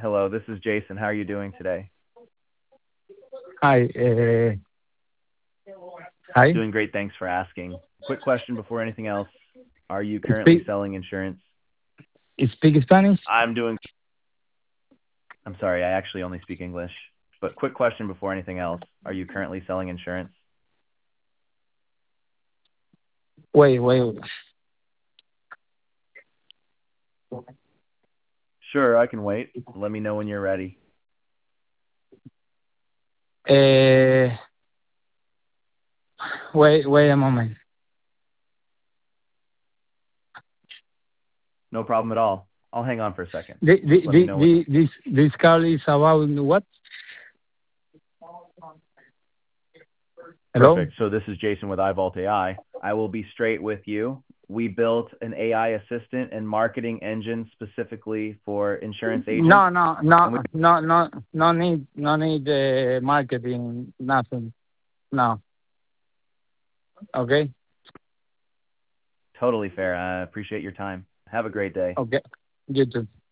Hello, this is Jason. How are you doing today? Hi. Hi. Doing great. Thanks for asking. Quick question before anything else. Are you currently Speak selling insurance? speak Spanish? I'm doing. I'm sorry, I actually only speak English. But quick question before anything else. Are you currently selling insurance? Wait. Sure, I can wait. Let me know when you're ready. Uh, wait a moment. No problem at all. I'll hang on for a second. The, the, Just let me the, know when. the, this call is about what? Hello? Perfect. So this is Jason with iVault AI. I will be straight with you. We built an AI assistant and marketing engine specifically for insurance agents. And we No need marketing, nothing. No. Okay? totally fair. I appreciate your time. Have a great day. Okay. You too.